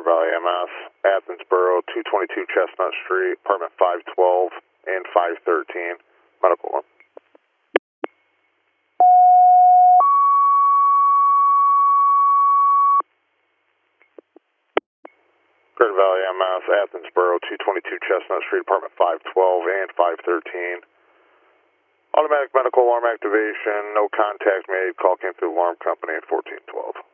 Crater Valley MS, Athensboro, 222 Chestnut Street, apartment 512 and 513, medical one. Crater Valley MS, Athensboro, 222 Chestnut Street, apartment 512 and 513. Automatic medical alarm activation, no contact made, call came through alarm company at 1412.